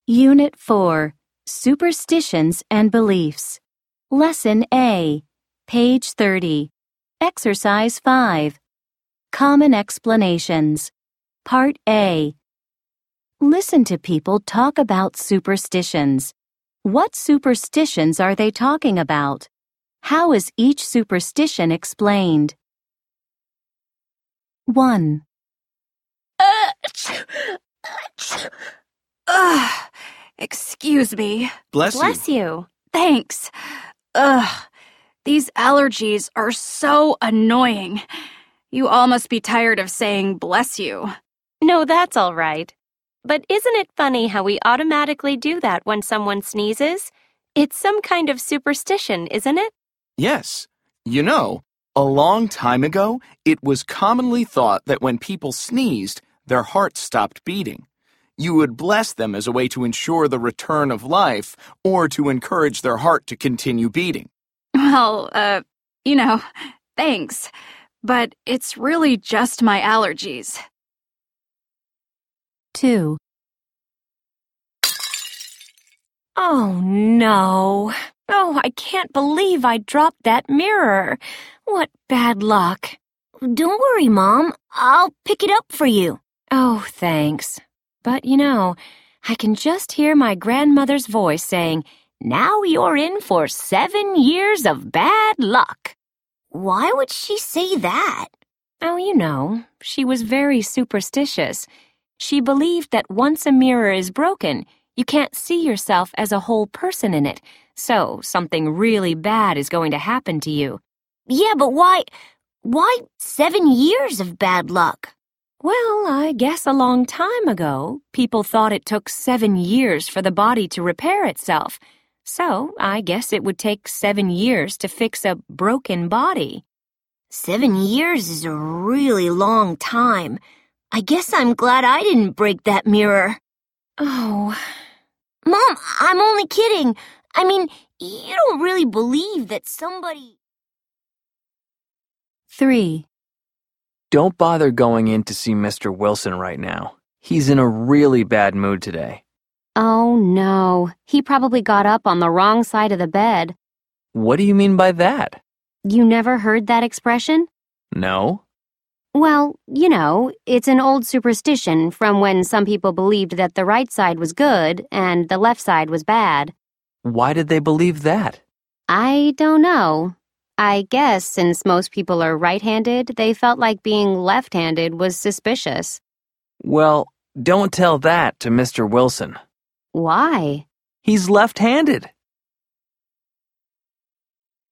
Unit 4, Superstitions and Beliefs. Lesson A, page 30. Exercise 5. Common Explanations. Part A. Listen to people talk about superstitions. What superstitions are they talking about? How is each superstition explained? 1. Excuse me. Bless you. you. Thanks. These allergies are so annoying. You all must be tired of saying bless you. No, that's all right. But isn't it funny how we automatically do that when someone sneezes? It's some kind of superstition, isn't it? Yes. You know, a long time ago, it was commonly thought that when people sneezed, their hearts stopped beating. You would bless them as a way to ensure the return of life or to encourage their heart to continue beating. Well, thanks. But it's really just my allergies. 2. Oh, no. Oh, I can't believe I dropped that mirror. What bad luck. Don't worry, Mom. I'll pick it up for you. Oh, thanks. But, I can just hear my grandmother's voice saying, "Now you're in for 7 years of bad luck." Why would she say that? Oh, she was very superstitious. She believed that once a mirror is broken, you can't see yourself as a whole person in it, so something really bad is going to happen to you. Yeah, but why 7 years of bad luck? Well, I guess a long time ago, people thought it took 7 years for the body to repair itself. So I guess it would take 7 years to fix a broken body. 7 years is a really long time. I guess I'm glad I didn't break that mirror. Oh. Mom, I'm only kidding. I mean, you don't really believe that somebody... 3. Don't bother going in to see Mr. Wilson right now. He's in a really bad mood today. Oh, no. He probably got up on the wrong side of the bed. What do you mean by that? You never heard that expression? No. Well, it's an old superstition from when some people believed that the right side was good and the left side was bad. Why did they believe that? I don't know. I guess since most people are right-handed, they felt like being left-handed was suspicious. Well, don't tell that to Mr. Wilson. Why? He's left-handed.